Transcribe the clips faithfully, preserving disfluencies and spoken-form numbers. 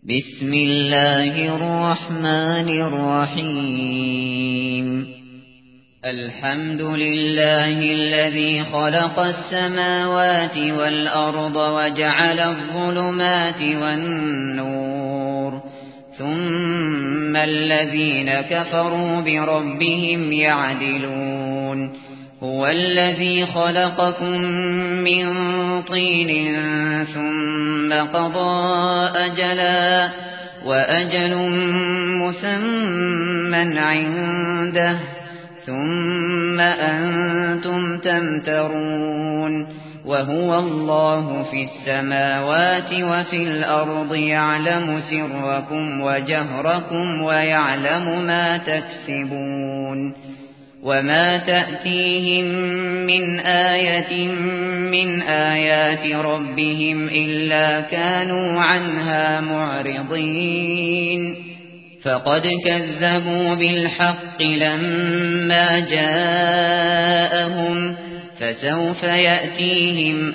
بسم الله الرحمن الرحيم الحمد لله الذي خلق السماوات والأرض وجعل الظلمات والنور ثم الذين كفروا بربهم يعدلون هو الذي خلقكم من طين ثم قضى أجلا وأجل مسمى عنده ثم أنتم تمترون وهو الله في السماوات وفي الأرض يعلم سركم وجهركم ويعلم ما تكسبون وما تأتيهم من آية من آيات ربهم إلا كانوا عنها معرضين فقد كذبوا بالحق لما جاءهم فسوف يأتيهم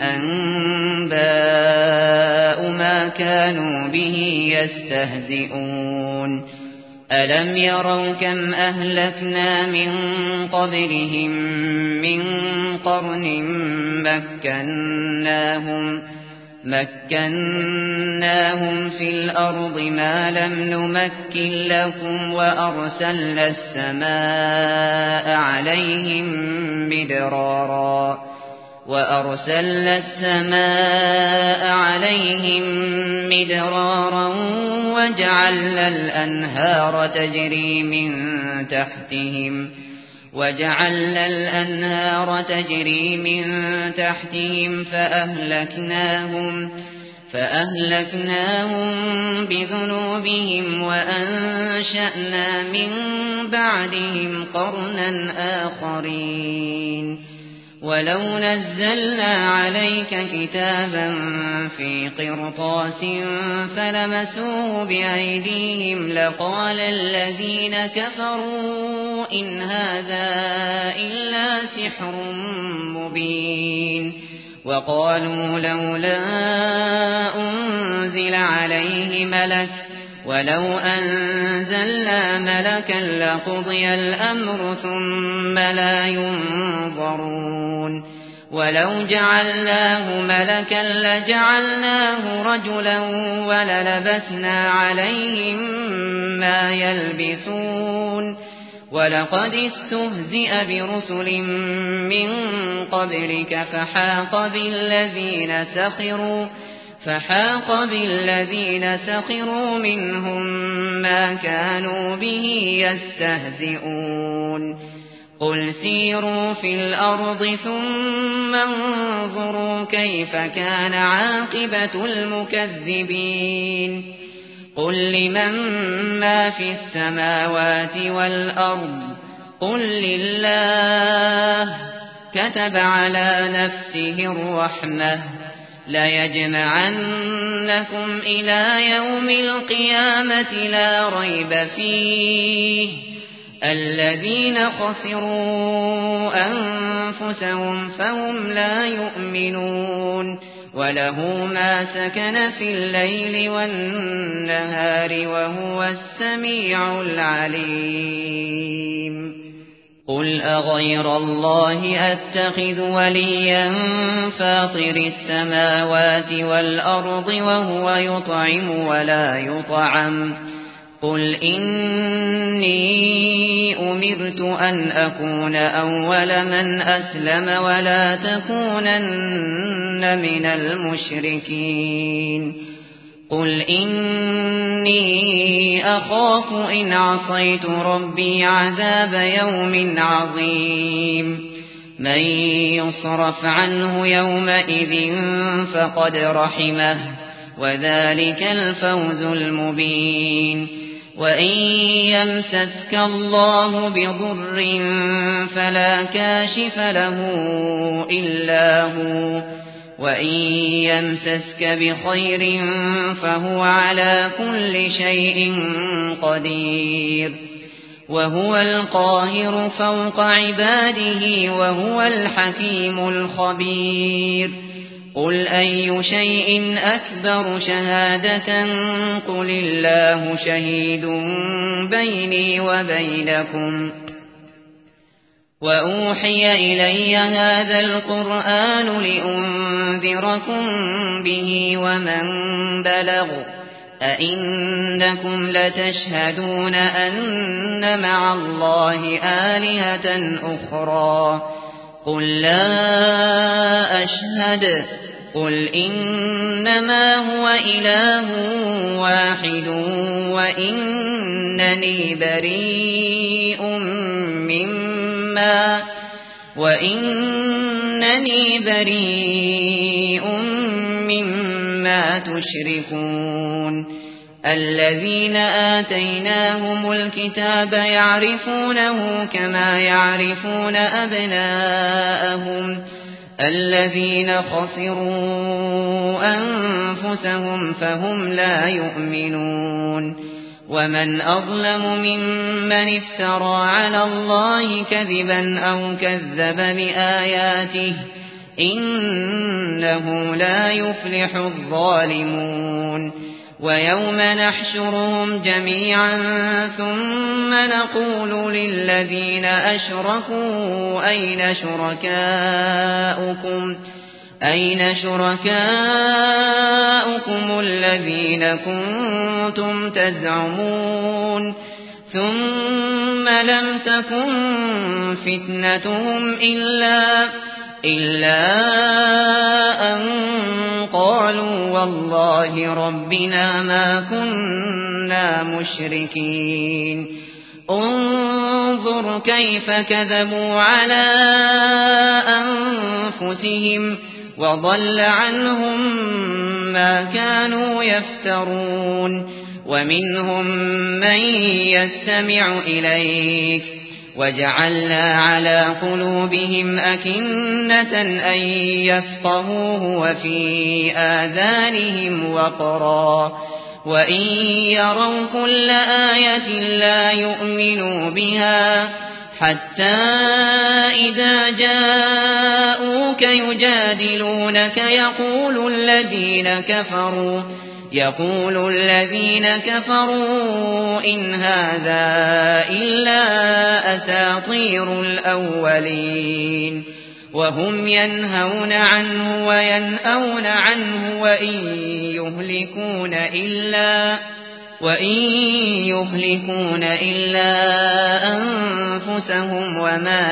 أنباء ما كانوا به يستهزئون ألم يروا كم أهلكنا من قبلهم من قرن مكناهم مكناهم في الأرض ما لم نمكن لكم وأرسلنا السماء عليهم مدرارا وأرسلنا السماء عليهم مدرارا وجعلنا الأنهار تجري من تحتهم وجعلنا الأنهار تجري من تحتهم فأهلكناهم فأهلكناهم بذنوبهم وأنشأنا من بعدهم قرنا آخرين ولو نزلنا عليك كتابا في قرطاس فلمسوه بأيديهم لقال الذين كفروا إن هذا إلا سحر مبين وقالوا لولا أنزل عليه ملك ولو أنزلنا ملكا لقضي الأمر ثم لا ينظرون ولو جعلناه ملكا لجعلناه رجلا وللبسنا عليهم ما يلبسون ولقد استهزئ برسل من قبلك فحاق بالذين سخروا فحاق بالذين سخروا منهم ما كانوا به يستهزئون قل سيروا في الأرض ثم انظروا كيف كان عاقبة المكذبين قل لمن ما في السماوات والأرض قل لله كتب على نفسه الرحمة ليجمعنكم إلى يوم القيامة لا ريب فيه الذين خسروا أنفسهم فهم لا يؤمنون وله ما سكن في الليل والنهار وهو السميع العليم قل أغير الله أتخذ وليا فاطر السماوات والأرض وهو يطعم ولا يطعم قل إني أمرت أن أكون أول من أسلم ولا تكونن من المشركين قل إني أخاف إن عصيت ربي عذاب يوم عظيم من يصرف عنه يومئذ فقد رحمه وذلك الفوز المبين وإن يمسسك الله بضر فلا كاشف له إلا هو وإن يمسسك بخير فهو على كل شيء قدير وهو القاهر فوق عباده وهو الحكيم الخبير قل أي شيء أكبر شهادة قل الله شهيد بيني وبينكم وأوحي إلي هذا القرآن لأنذركم به ومن بلغ أئنكم لتشهدون أن مع الله آلهة أخرى قل لا أشهد قل إنما هو إله واحد وإنني بريء مما وإنني بريء مما تشركون الذين آتيناهم الكتاب يعرفونه كما يعرفون أبناءهم الذين خسروا أنفسهم فهم لا يؤمنون ومن أظلم ممن افترى على الله كذبا أو كذب بآياته إنه لا يفلح الظالمون ويوم نحشرهم جميعا ثم نقول للذين أشركوا أين شركاؤكم أين شركاؤكم الذين كنتم تزعمون ثم لم تكن فتنتهم إلا إلا أن قالوا والله ربنا ما كنا مشركين انظر كيف كذبوا على أنفسهم وضل عنهم ما كانوا يفترون ومنهم من يستمع إليك وجعلنا على قلوبهم أكنة أن يفقهوه وفي آذانهم وقرا وإن يروا كل آية لا يؤمنوا بها حتى إذا جاءوك يجادلونك يقول الذين كفروا يقول الذين كفروا إن هذا إلا أساطير الأولين وهم ينهون عنه وينأون عنه وإن يهلكون إلا وإن يهلكون إلا أنفسهم وما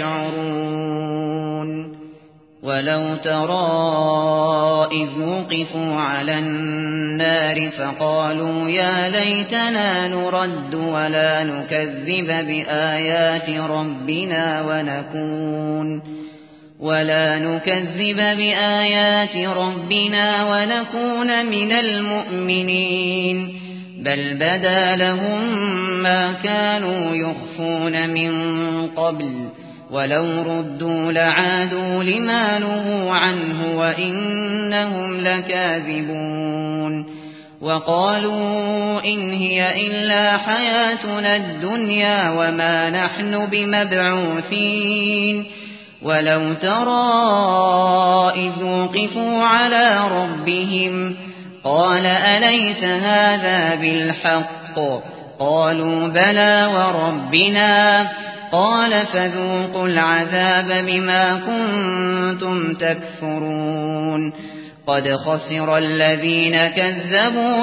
يشعرون ولو ترى إذ وقفوا على النار فقالوا يا ليتنا نرد ولا نكذب بآيات ربنا ونكون ولا نكذب بآيات ربنا ونكون من المؤمنين بل بدا لهم ما كانوا يخفون من قبل ولو ردوا لعادوا لما نهوا عنه وإنهم لكاذبون وقالوا إن هي إلا حياتنا الدنيا وما نحن بمبعوثين ولو ترى إذ وقفوا على ربهم قال أليس هذا بالحق قالوا بلى وربنا قال فذوقوا العذاب بما كنتم تكفرون قد خسر الذين كذبوا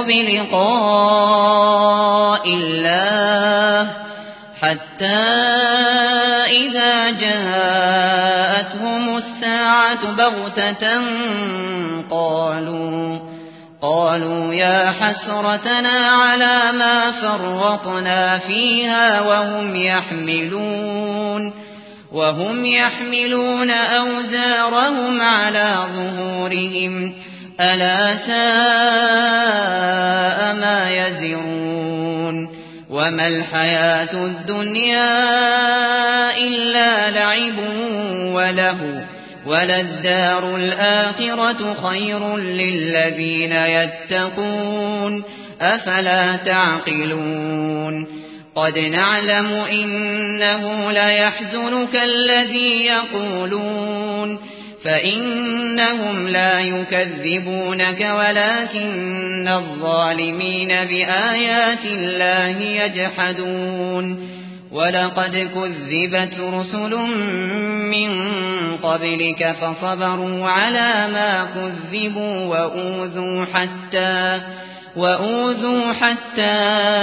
بلقاء الله حتى إذا جاءتهم الساعة بغتة قالوا قالوا يا حسرتنا على ما فرطنا فيها وهم يحملون وهم يحملون أوزارهم على ظهورهم ألا ساء ما يزرون وما الحياة الدنيا إلا لعب وله وللدار الآخرة خير للذين يتقون أفلا تعقلون قد نعلم إنه ليحزنك الذي يقولون فإنهم لا يكذبونك ولكن الظالمين بآيات الله يجحدون ولقد كذبت رسل من قبلك فصبروا على ما كذبوا وأوذوا حتى وأوذوا حتى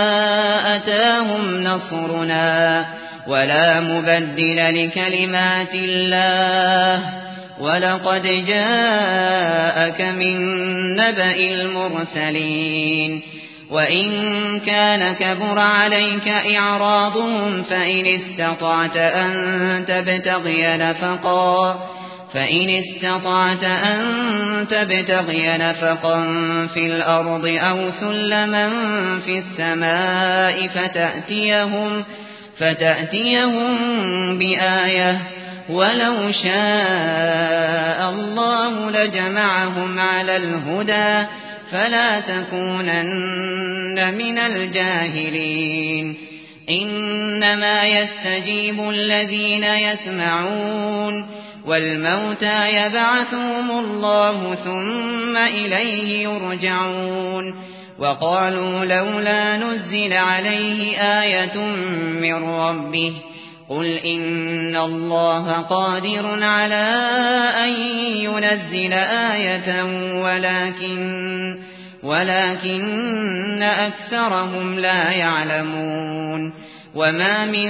أتاهم نصرنا ولا مبدل لكلمات الله ولقد جاءك من نبأ المرسلين وإن كان كبر عليك إعراضهم فإن استطعت أن تبتغي نفقا فإن استطعت أن تبتغي نفقا في الأرض أو سلما في السماء فتأتيهم فتأتيهم بآية ولو شاء الله لجمعهم على الهدى فلا تكونن من الجاهلين إنما يستجيب الذين يسمعون والموتى يبعثهم الله ثم إليه يرجعون وقالوا لولا نزل عليه آية من ربه قل إن الله قادر على أن ينزل آية ولكن ولكن أكثرهم لا يعلمون وما من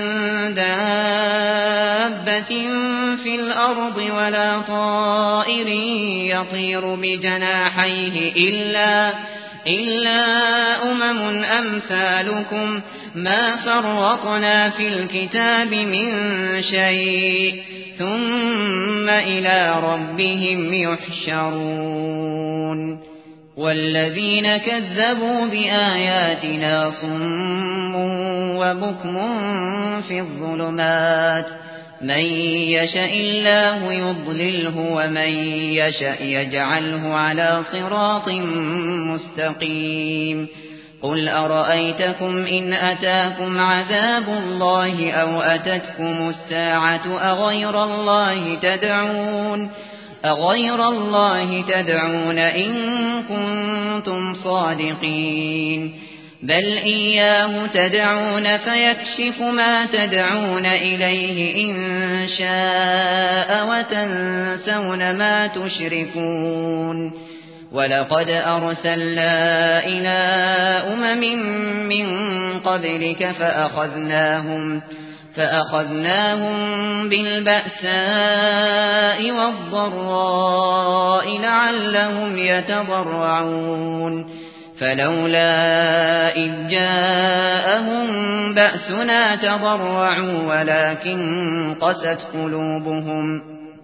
دابة في الأرض ولا طائر يطير بجناحيه إلا إلا أمم أمثالكم ما فرطنا في الكتاب من شيء ثم إلى ربهم يحشرون والذين كذبوا بآياتنا صم وبكم في الظلمات من يشاء الله يضلله ومن يشاء يجعله على صراط مستقيم قل أرأيتكم إن أتاكم عذاب الله أو أتتكم الساعة أغير الله تدعون أغير الله تدعون إن كنتم صادقين بل إياه تدعون فيكشف ما تدعون إليه إن شاء وتنسون ما تشركون ولقد أرسلنا إلى أمم من قبلك فأخذناهم فأخذناهم بالبأساء والضراء لعلهم يتضرعون فلولا إذ جاءهم بأسنا تضرعوا ولكن قست قلوبهم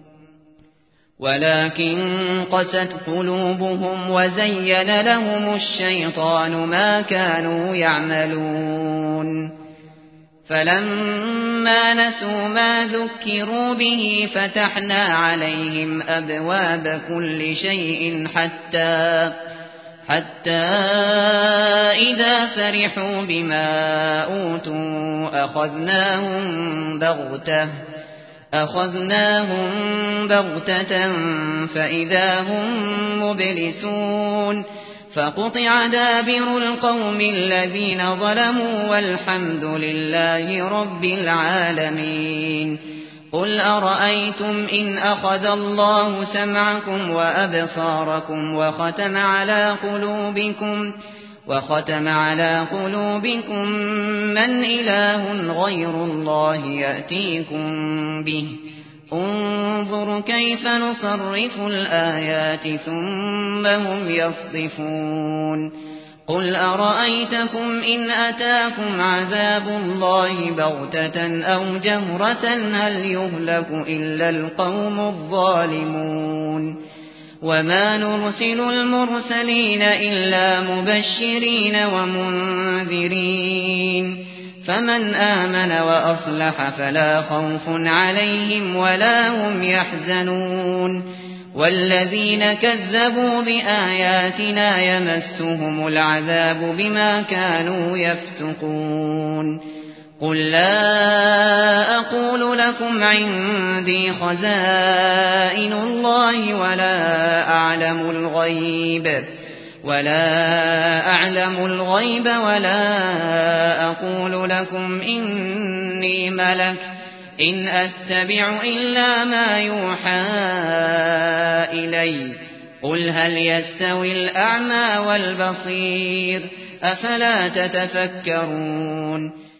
ولكن قست قلوبهم وزين لهم الشيطان ما كانوا يعملون فلما نسوا ما ذكروا به فتحنا عليهم أبواب كل شيء حتى حتى إذا فرحوا بما أوتوا أخذناهم بغتة أخذناهم بغتة فإذا هم مبلسون فقطع دابر القوم الذين ظلموا والحمد لله رب العالمين قل أرأيتم إن أخذ الله سمعكم وأبصاركم وختم على قلوبكم وختم على قلوبكم من إله غير الله يأتيكم به انظر كيف نصرف الآيات ثم هم يصدفون قل أرأيتكم إن أتاكم عذاب الله بغتة أو جهرة هل يهلك إلا القوم الظالمون وما نرسل المرسلين إلا مبشرين ومنذرين فمن آمن وأصلح فلا خوف عليهم ولا هم يحزنون والذين كذبوا بآياتنا يمسهم العذاب بما كانوا يفسقون قل لا أقول لكم عندي خزائن الله ولا أعلم الغيب ولا أعلم الغيب ولا أقول لكم إني ملك إن أتبع إلا ما يوحى إلي قل هل يستوي الأعمى والبصير أفلا تتفكرون